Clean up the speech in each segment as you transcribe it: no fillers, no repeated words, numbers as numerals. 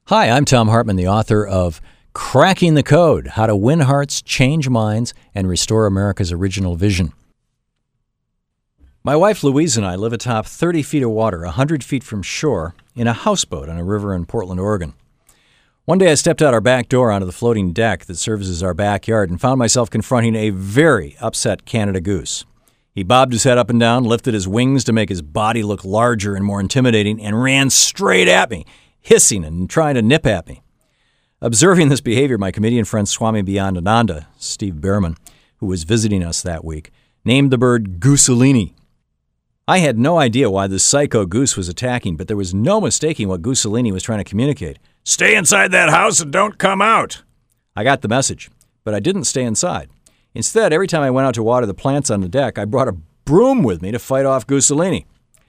Hi, I'm Tom Hartman, the author of Cracking the Code: How to Win Hearts, Change Minds, and Restore America's Original Vision. My wife Louise and I live atop 30 feet of water, 100 feet from shore, in a houseboat on a river in Portland, Oregon. One day I stepped out our back door onto the floating deck that serves as our backyard and found myself confronting a very upset Canada goose. He bobbed his head up and down, lifted his wings to make his body look larger and more intimidating, and ran straight at me, hissing and trying to nip at me. Observing this behavior, my comedian friend Swami Byandananda, Steve Behrman, who was visiting us that week, named the bird Gooselini. I had no idea why this psycho goose was attacking, but there was no mistaking what Gooselini was trying to communicate. Stay inside that house and don't come out! I got the message, but I didn't stay inside. Instead, every time I went out to water the plants on the deck, I brought a broom with me to fight off Gooselini.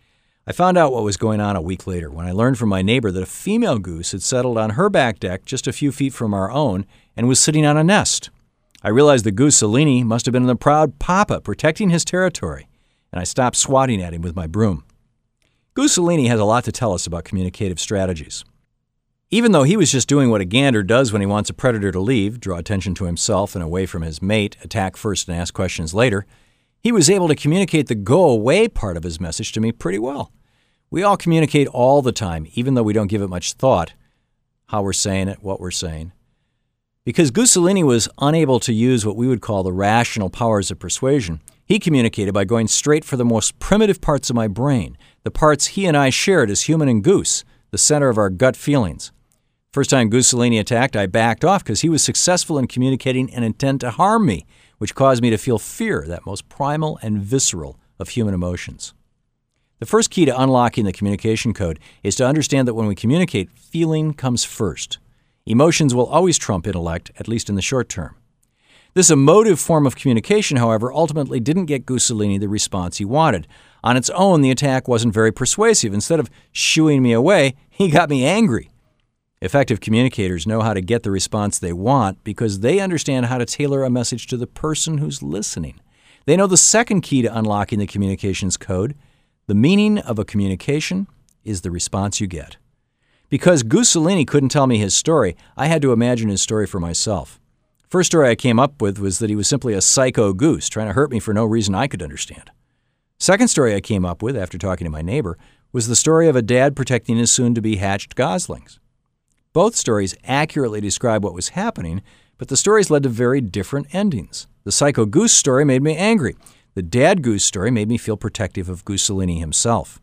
I found out what was going on a week later when I learned from my neighbor that a female goose had settled on her back deck just a few feet from our own and was sitting on a nest. I realized that Gooselini must have been the proud papa protecting his territory, and I stopped swatting at him with my broom. Gooselini has a lot to tell us about communicative strategies. Even though he was just doing what a gander does when he wants a predator to leave, draw attention to himself and away from his mate, attack first and ask questions later, he was able to communicate the go-away part of his message to me pretty well. We all communicate all the time, even though we don't give it much thought, how we're saying it, what we're saying. Because Gooselini was unable to use what we would call the rational powers of persuasion, he communicated by going straight for the most primitive parts of my brain, the parts he and I shared as human and goose, the center of our gut feelings. First time Gooselini attacked, I backed off because he was successful in communicating an intent to harm me, which caused me to feel fear, that most primal and visceral of human emotions. The first key to unlocking the communication code is to understand that when we communicate, feeling comes first. Emotions will always trump intellect, at least in the short term. This emotive form of communication, however, ultimately didn't get Gooselini the response he wanted. On its own, the attack wasn't very persuasive. Instead of shooing me away, he got me angry. Effective communicators know how to get the response they want because they understand how to tailor a message to the person who's listening. They know the second key to unlocking the communications code. The meaning of a communication is the response you get. Because Gooselini couldn't tell me his story, I had to imagine his story for myself. First story I came up with was that he was simply a psycho goose trying to hurt me for no reason I could understand. Second story I came up with after talking to my neighbor was the story of a dad protecting his soon-to-be hatched goslings. Both stories accurately describe what was happening, but the stories led to very different endings. The psycho goose story made me angry. The dad goose story made me feel protective of Gooselini himself.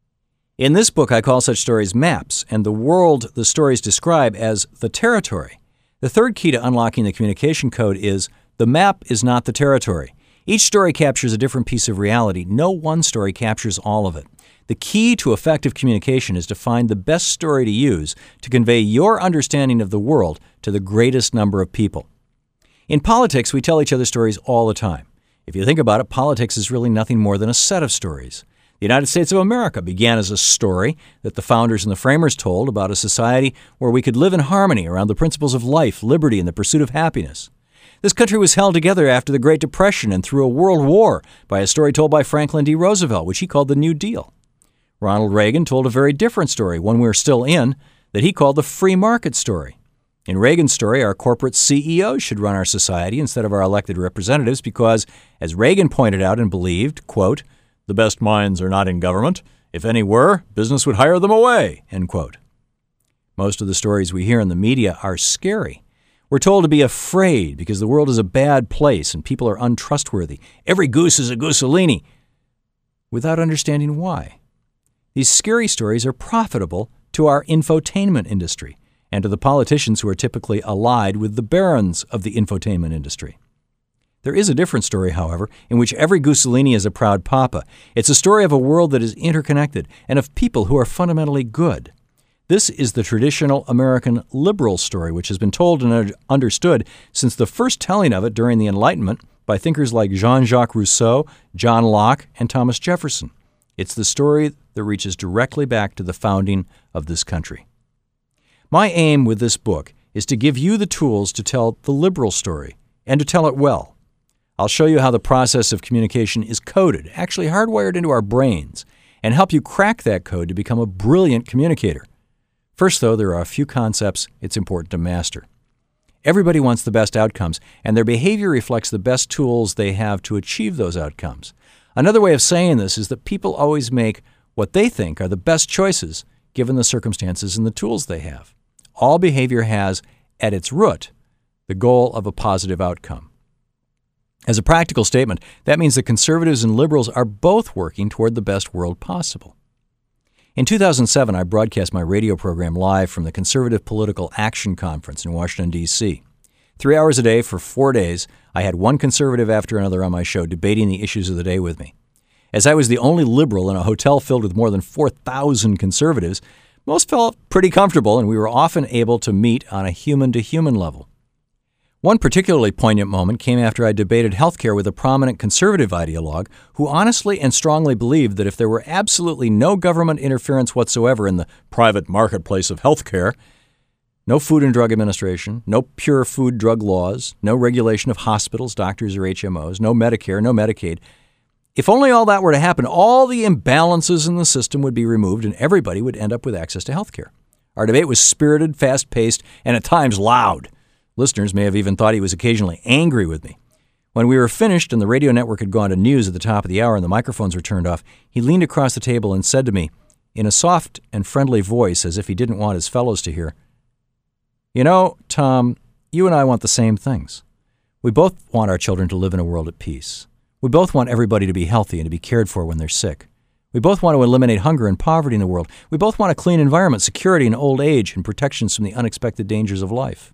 In this book, I call such stories maps, and the world the stories describe as the territory. The third key to unlocking the communication code is the map is not the territory. Each story captures a different piece of reality. No one story captures all of it. The key to effective communication is to find the best story to use to convey your understanding of the world to the greatest number of people. In politics, we tell each other stories all the time. If you think about it, politics is really nothing more than a set of stories. The United States of America began as a story that the founders and the framers told about a society where we could live in harmony around the principles of life, liberty, and the pursuit of happiness. This country was held together after the Great Depression and through a world war by a story told by Franklin D. Roosevelt, which he called the New Deal. Ronald Reagan told a very different story, one we're still in, that he called the free market story. In Reagan's story, our corporate CEOs should run our society instead of our elected representatives because, as Reagan pointed out and believed, quote, the best minds are not in government. If any were, business would hire them away, end quote. Most of the stories we hear in the media are scary. We're told to be afraid because the world is a bad place and people are untrustworthy. Every goose is a Gooselini, without understanding why. These scary stories are profitable to our infotainment industry and to the politicians who are typically allied with the barons of the infotainment industry. There is a different story, however, in which every Gooselini is a proud papa. It's a story of a world that is interconnected and of people who are fundamentally good. This is the traditional American liberal story, which has been told and understood since the first telling of it during the Enlightenment by thinkers like Jean-Jacques Rousseau, John Locke, and Thomas Jefferson. It's the story that reaches directly back to the founding of this country. My aim with this book is to give you the tools to tell the liberal story and to tell it well. I'll show you how the process of communication is coded, actually hardwired into our brains, and help you crack that code to become a brilliant communicator. First, though, there are a few concepts it's important to master. Everybody wants the best outcomes, and their behavior reflects the best tools they have to achieve those outcomes. Another way of saying this is that people always make what they think are the best choices given the circumstances and the tools they have. All behavior has, at its root, the goal of a positive outcome. As a practical statement, that means that conservatives and liberals are both working toward the best world possible. In 2007, I broadcast my radio program live from the Conservative Political Action Conference in Washington, D.C. 3 hours a day for 4 days, I had one conservative after another on my show debating the issues of the day with me. As I was the only liberal in a hotel filled with more than 4,000 conservatives, most felt pretty comfortable, and we were often able to meet on a human-to-human level. One particularly poignant moment came after I debated healthcare with a prominent conservative ideologue who honestly and strongly believed that if there were absolutely no government interference whatsoever in the private marketplace of healthcare, no Food and Drug Administration, no pure food drug laws, no regulation of hospitals, doctors, or HMOs, no Medicare, no Medicaid, if only all that were to happen, all the imbalances in the system would be removed and everybody would end up with access to healthcare. Our debate was spirited, fast-paced, and at times loud. Listeners may have even thought he was occasionally angry with me. When we were finished and the radio network had gone to news at the top of the hour and the microphones were turned off, he leaned across the table and said to me, in a soft and friendly voice as if he didn't want his fellows to hear, "You know, Tom, you and I want the same things. We both want our children to live in a world at peace. We both want everybody to be healthy and to be cared for when they're sick. We both want to eliminate hunger and poverty in the world. We both want a clean environment, security in old age, and protections from the unexpected dangers of life."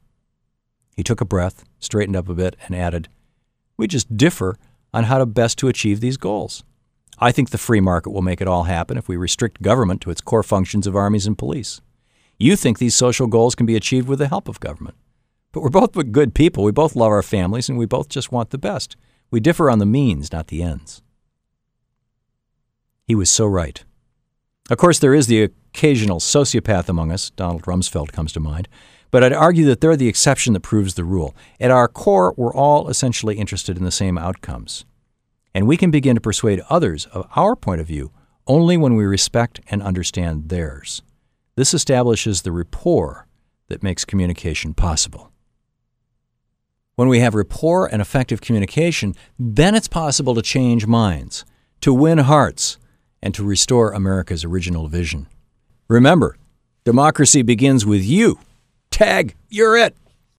He took a breath, straightened up a bit, and added, "We just differ on how best to achieve these goals. I think the free market will make it all happen if we restrict government to its core functions of armies and police. You think these social goals can be achieved with the help of government. But we're both good people. We both love our families, and we both just want the best. We differ on the means, not the ends." He was so right. Of course, there is the occasional sociopath among us. Donald Rumsfeld comes to mind. But I'd argue that they're the exception that proves the rule. At our core, we're all essentially interested in the same outcomes. And we can begin to persuade others of our point of view only when we respect and understand theirs. This establishes the rapport that makes communication possible. When we have rapport and effective communication, then it's possible to change minds, to win hearts, and to restore America's original vision. Remember, democracy begins with you. Tag, you're it.